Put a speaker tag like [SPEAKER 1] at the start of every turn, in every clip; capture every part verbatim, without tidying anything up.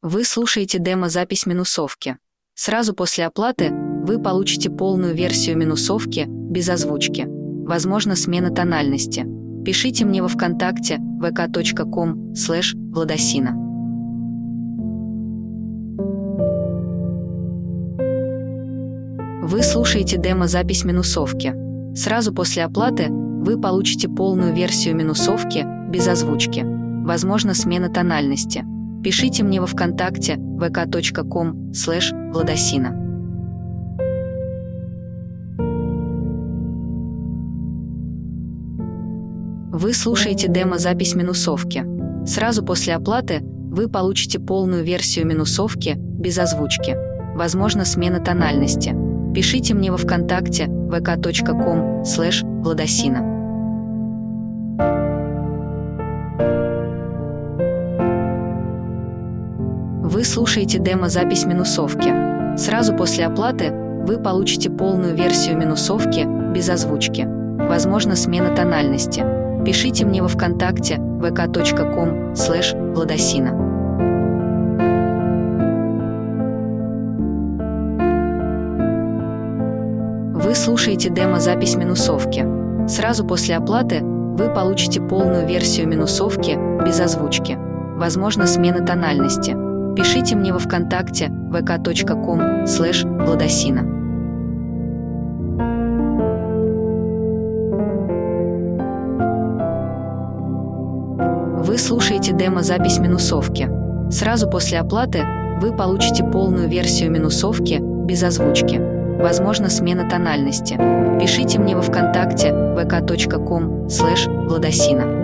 [SPEAKER 1] Вы слушаете демо-запись минусовки. Сразу после оплаты вы получите полную версию минусовки без озвучки. Возможно, смена тональности. Пишите мне во ВКонтакте вэ ка точка ком слэш владосина. Вы слушаете демо-запись минусовки. Сразу после оплаты вы получите полную версию минусовки без озвучки. Возможно, смена тональности. Пишите мне во ВКонтакте вэ ка точка ком слэш владосина. Вы слушаете демо-запись минусовки. Сразу после оплаты вы получите полную версию минусовки без озвучки. Возможно, смена тональности. Пишите мне во ВКонтакте вэ ка точка ком слэш владосина. Вы слушаете демо-запись минусовки. Сразу после оплаты вы получите полную версию минусовки без озвучки. Возможно, смена тональности. Пишите мне во ВКонтакте вэ ка точка ком слэш владосина. Вы слушаете демо-запись минусовки. Сразу после оплаты вы получите полную версию минусовки без озвучки. Возможно, смена тональности. Пишите мне во ВКонтакте вэ ка точка ком слэш владосина. Вы слушаете демо-запись минусовки. Сразу после оплаты вы получите полную версию минусовки без озвучки. Возможно, смена тональности. Пишите мне во ВКонтакте вэ ка точка ком слэш владосина.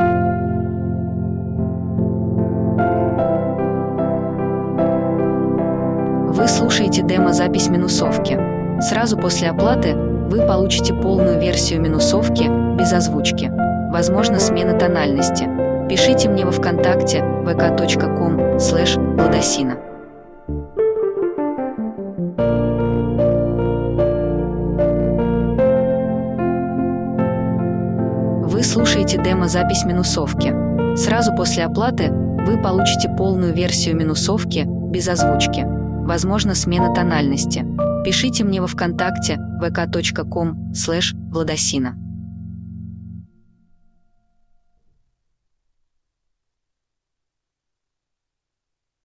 [SPEAKER 1] Вы слушаете демо-запись минусовки. Сразу после оплаты вы получите полную версию минусовки без озвучки. Возможно, смена тональности. Пишите мне во ВКонтакте вэ ка точка ком слэш владосина. Вы слушаете демо-запись минусовки. Сразу после оплаты вы получите полную версию минусовки без озвучки. Возможно, смена тональности. Пишите мне во ВКонтакте вэ ка точка ком слэш владосина.